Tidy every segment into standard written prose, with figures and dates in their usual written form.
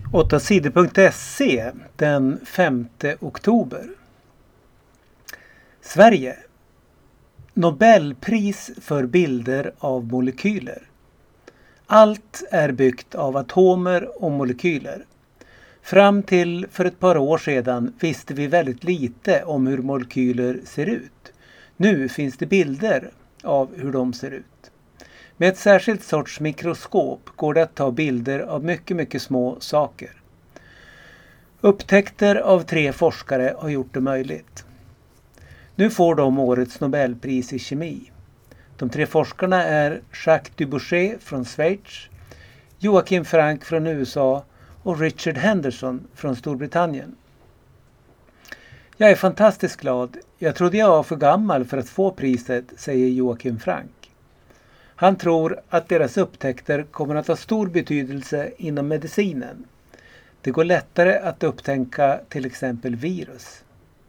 8sidor.se den 5 oktober. Sverige. Nobelpris för bilder av molekyler. Allt är byggt av atomer och molekyler. Fram till för ett par år sedan visste vi väldigt lite om hur molekyler ser ut. Nu finns det bilder av hur de ser ut. Med ett särskilt sorts mikroskop går det att ta bilder av mycket små saker. Upptäckter av 3 forskare har gjort det möjligt. Nu får de årets Nobelpris i kemi. De 3 forskarna är Jacques Dubochet från Schweiz, Joachim Frank från USA och Richard Henderson från Storbritannien. Jag är fantastiskt glad. Jag trodde jag var för gammal för att få priset, säger Joachim Frank. Han tror att deras upptäckter kommer att ha stor betydelse inom medicinen. Det går lättare att upptäcka till exempel virus.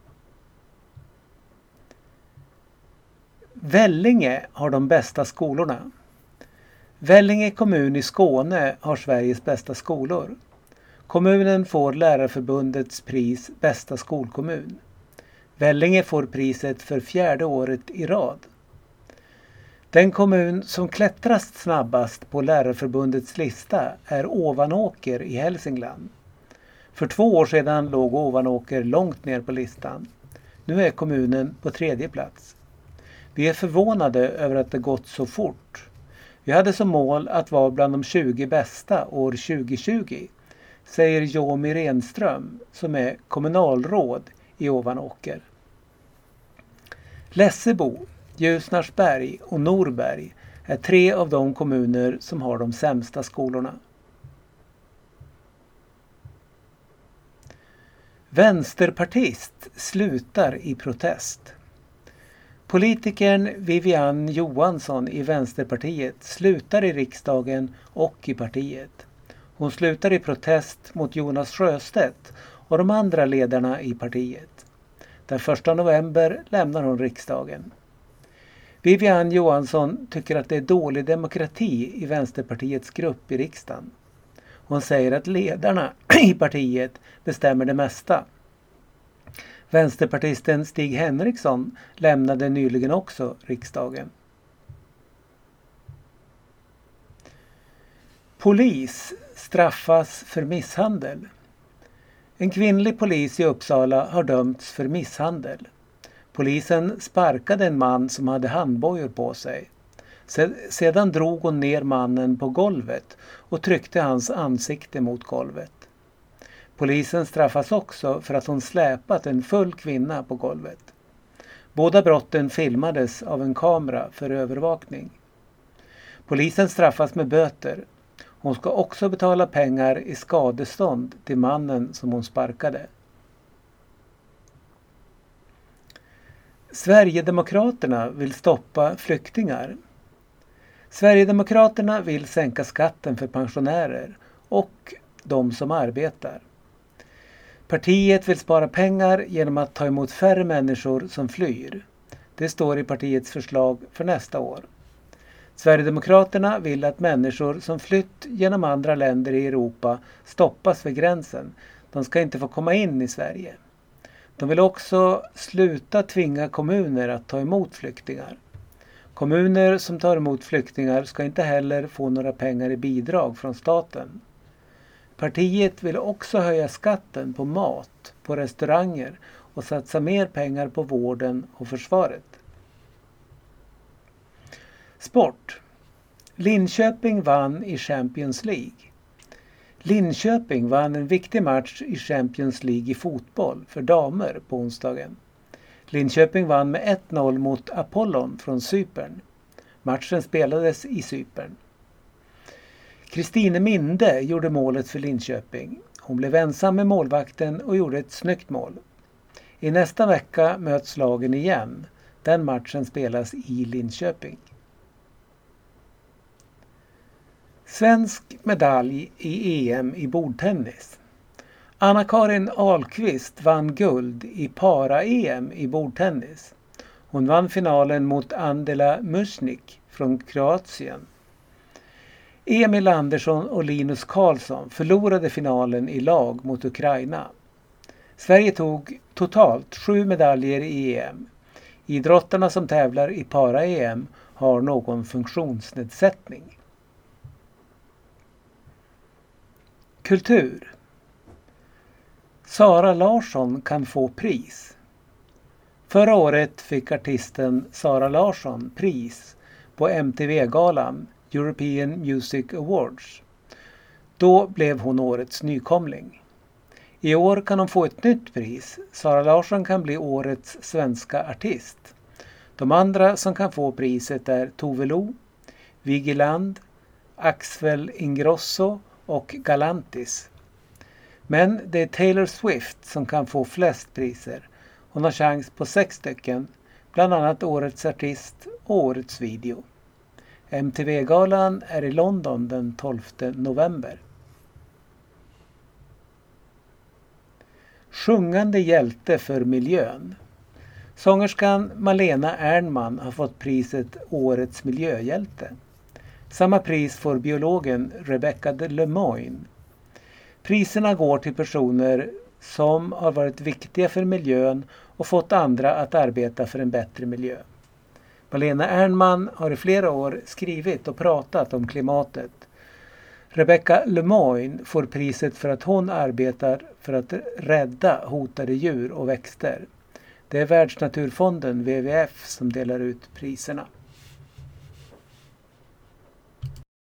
Vellinge har de bästa skolorna. Vellinge kommun i Skåne har Sveriges bästa skolor. Kommunen får Lärarförbundets pris Bästa skolkommun. Vellinge får priset för 4:e året i rad. Den kommun som klättrast snabbast på Lärarförbundets lista är Ovanåker i Hälsingland. För 2 år sedan låg Ovanåker långt ner på listan. Nu är kommunen på 3:e plats. Vi är förvånade över att det gått så fort. Vi hade som mål att vara bland de 20 bästa år 2020, säger Jomi Renström som är kommunalråd i Ovanåker. Lessebo, Ljusnarsberg och Norberg är 3 av de kommuner som har de sämsta skolorna. Vänsterpartist slutar i protest. Politikern Vivian Johansson i Vänsterpartiet slutar i riksdagen och i partiet. Hon slutar i protest mot Jonas Sjöstedt och de andra ledarna i partiet. Den 1 november lämnar hon riksdagen. Vivian Johansson tycker att det är dålig demokrati i Vänsterpartiets grupp i riksdagen. Hon säger att ledarna i partiet bestämmer det mesta. Vänsterpartisten Stig Henriksson lämnade nyligen också riksdagen. Polis straffas för misshandel. En kvinnlig polis i Uppsala har dömts för misshandel. Polisen sparkade en man som hade handbojor på sig. Sedan drog hon ner mannen på golvet och tryckte hans ansikte mot golvet. Polisen straffas också för att hon släpat en full kvinna på golvet. Båda brotten filmades av en kamera för övervakning. Polisen straffas med böter. Hon ska också betala pengar i skadestånd till mannen som hon sparkade. Sverigedemokraterna vill stoppa flyktingar. Sverigedemokraterna vill sänka skatten för pensionärer och de som arbetar. Partiet vill spara pengar genom att ta emot färre människor som flyr. Det står i partiets förslag för nästa år. Sverigedemokraterna vill att människor som flytt genom andra länder i Europa stoppas vid gränsen. De ska inte få komma in i Sverige. De vill också sluta tvinga kommuner att ta emot flyktingar. Kommuner som tar emot flyktingar ska inte heller få några pengar i bidrag från staten. Partiet vill också höja skatten på mat, på restauranger och satsa mer pengar på vården och försvaret. Sport. Linköping vann i Champions League. Linköping vann en viktig match i Champions League i fotboll för damer på onsdagen. Linköping vann med 1-0 mot Apollon från Cypern. Matchen spelades i Cypern. Kristine Minde gjorde målet för Linköping. Hon blev ensam med målvakten och gjorde ett snyggt mål. I nästa vecka möts lagen igen. Den matchen spelas i Linköping. Svensk medalj i EM i bordtennis. Anna-Karin Ahlqvist vann guld i para-EM i bordtennis. Hon vann finalen mot Andela Mušnik från Kroatien. Emil Andersson och Linus Karlsson förlorade finalen i lag mot Ukraina. Sverige tog totalt 7 medaljer i EM. Idrottarna som tävlar i para-EM har någon funktionsnedsättning. Kultur. Sara Larsson kan få pris. Förra året fick artisten Sara Larsson pris på MTV-galan European Music Awards. Då blev hon årets nykomling. I år kan hon få ett nytt pris. Sara Larsson kan bli årets svenska artist. De andra som kan få priset är Tove Lo, Vigeland, Axel Ingrosso och Galantis. Men det är Taylor Swift som kan få flest priser. Hon har chans på 6 stycken, bland annat årets artist och årets video. MTV-galan är i London den 12 november. Sjungande hjälte för miljön. Sångerskan Malena Ernman har fått priset Årets miljöhjälte. Samma pris får biologen Rebecca de Lemoine. Priserna går till personer som har varit viktiga för miljön och fått andra att arbeta för en bättre miljö. Malena Ernman har i flera år skrivit och pratat om klimatet. Rebecca Lemoine får priset för att hon arbetar för att rädda hotade djur och växter. Det är Världsnaturfonden WWF som delar ut priserna.